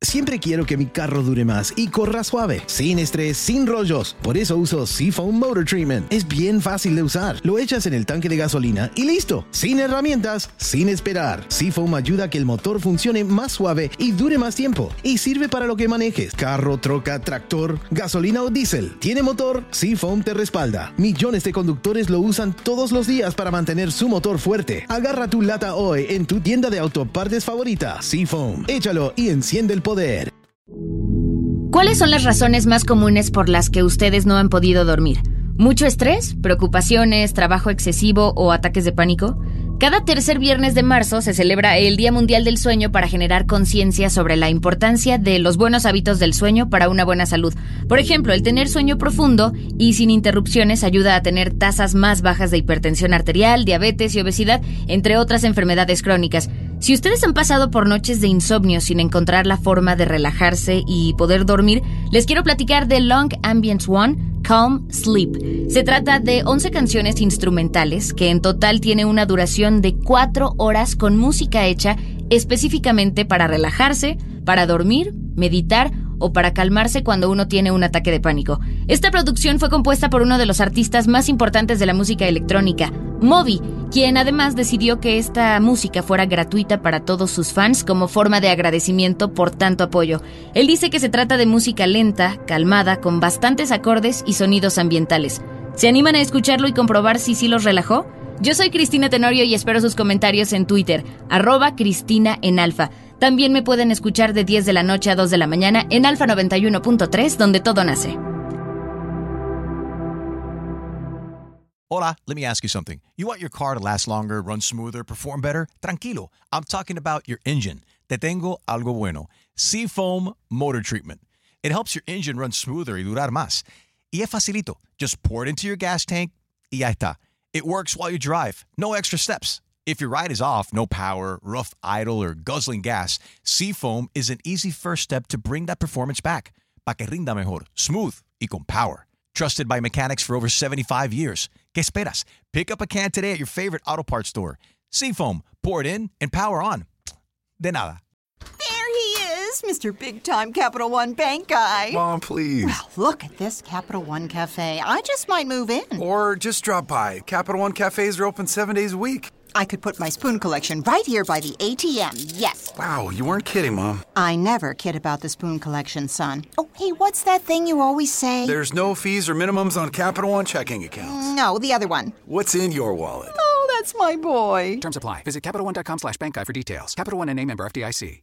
Siempre quiero que mi carro dure más y corra suave, sin estrés, sin rollos. Por eso uso Seafoam Motor Treatment. Es bien fácil de usar. Lo echas en el tanque de gasolina y listo. Sin herramientas, sin esperar. Seafoam ayuda a que el motor funcione más suave y dure más tiempo. Y sirve para lo que manejes. Carro, troca, tractor, gasolina o diésel. ¿Tiene motor? Seafoam te respalda. Millones de conductores lo usan todos los días para mantener su motor fuerte. Agarra tu lata hoy en tu tienda de autopartes favorita. Seafoam. Échalo y enciende el poder. ¿Cuáles son las razones más comunes por las que ustedes no han podido dormir? ¿Mucho estrés? ¿Preocupaciones? ¿Trabajo excesivo o ataques de pánico? Cada tercer viernes de marzo se celebra el Día Mundial del Sueño para generar conciencia sobre la importancia de los buenos hábitos del sueño para una buena salud. Por ejemplo, el tener sueño profundo y sin interrupciones ayuda a tener tasas más bajas de hipertensión arterial, diabetes y obesidad, entre otras enfermedades crónicas. Si ustedes han pasado por noches de insomnio sin encontrar la forma de relajarse y poder dormir, les quiero platicar de Long Ambience One, Calm Sleep. Se trata de 11 canciones instrumentales que en total tiene una duración de 4 horas con música hecha específicamente para relajarse, para dormir, meditar o para calmarse cuando uno tiene un ataque de pánico. Esta producción fue compuesta por uno de los artistas más importantes de la música electrónica, Moby, quien además decidió que esta música fuera gratuita para todos sus fans como forma de agradecimiento por tanto apoyo. Él dice que se trata de música lenta, calmada, con bastantes acordes y sonidos ambientales. ¿Se animan a escucharlo y comprobar si sí los relajó? Yo soy Cristina Tenorio y espero sus comentarios en Twitter, @CristinaEnAlfa. También me pueden escuchar de 10 de la noche a 2 de la mañana en Alfa 91.3, donde todo nace. Hola, let me ask you something. You want your car to last longer, run smoother, perform better? Tranquilo, I'm talking about your engine. Te tengo algo bueno. Seafoam Motor Treatment. It helps your engine run smoother y durar más. Y es facilito. Just pour it into your gas tank y ya está. It works while you drive. No extra steps. If your ride is off, no power, rough idle, or guzzling gas, Seafoam is an easy first step to bring that performance back. Pa' que rinda mejor, smooth y con power. Trusted by mechanics for over 75 years. ¿Qué esperas? Pick up a can today at your favorite auto parts store. Seafoam, pour it in and power on. De nada. There he is, Mr. Big Time Capital One Bank guy. Mom, please. Well, look at this Capital One Cafe. I just might move in. Or just drop by. Capital One cafes are open 7 days a week. I could put my spoon collection right here by the ATM, yes. Wow, you weren't kidding, Mom. I never kid about the spoon collection, son. Oh, hey, what's that thing you always say? There's no fees or minimums on Capital One checking accounts. No, the other one. What's in your wallet? Oh, that's my boy. Terms apply. Visit CapitalOne.com/bankguy for details. Capital One NA, member FDIC.